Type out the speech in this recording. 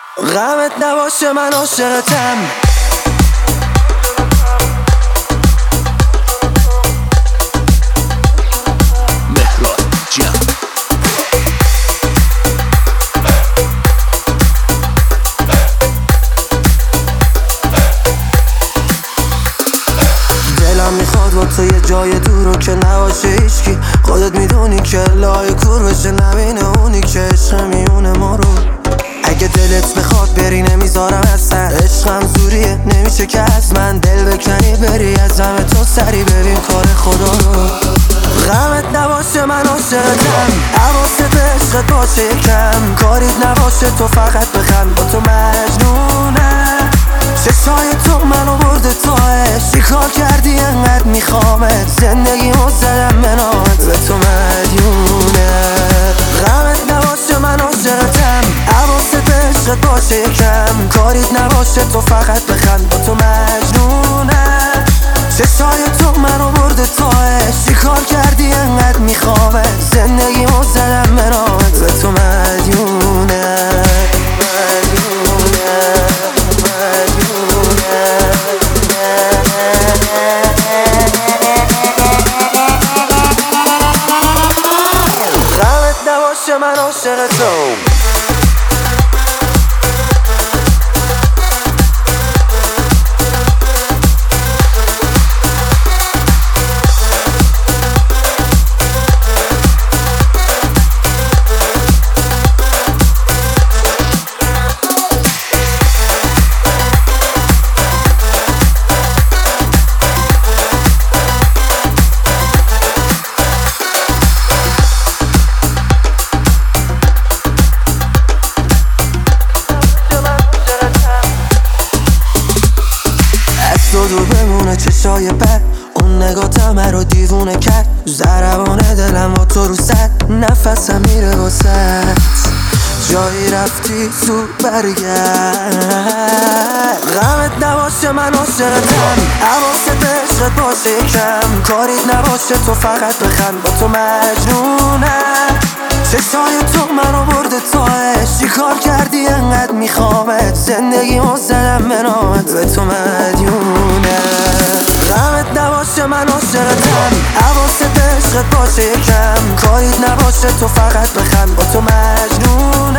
غمت نباشه من عاشقتم. دلم میخواد با تو یه جای دور رو که نباشه هیچکی. خودت میدونی که لای کور بشه نبینه اونی که عشق میونه ما رو. اگه دلت بخواد بری نمیذارم اصلا، عشقم زوریه نمیشه که از من دل بکنی بری از همه تو سری ببین کار خدا رو. غمت نباشه من عاشقتم، حواست به عشقت باشه یکم، کاریت نباشه تو فقط بخند با تو مجنونم. چشای تو منو برده تاش، چیکار کردی انقدر میخوامت، زندگی رو زدم به نامت به تو مدیونه. غمت نباشه من عاشقتم، حواست به عشقت باشه یکم، کاریت نباشه تو فقط بخند با تو مجنونم. چشای تو منو برده تاش، چیکار کردی انقدر میخوامت، زندگی رو زدم به نامت به تو مدیونه. من عاشق تو. دور بمونه چشای بد، اون نگات همه رو دیوونه کرد، ضربان دلم با تو رو سد، نفسم میره واسد، جایی رفتی زود برگرد. غمت نباشه من عاشقتم، حواست به عشقت باشه یکم، کاریت نباشه تو فقط بخند با تو مجنونم. چشای تو منو برده تاش، چیکار کردی انقدر میخوامت، زندگی رو زدم به نامت به تو مدیونه. غمت نباشه من عاشقتم، حواست به عشقت باشه یکم، کاریت نباشه تو فقط بخند با تو مجنونه.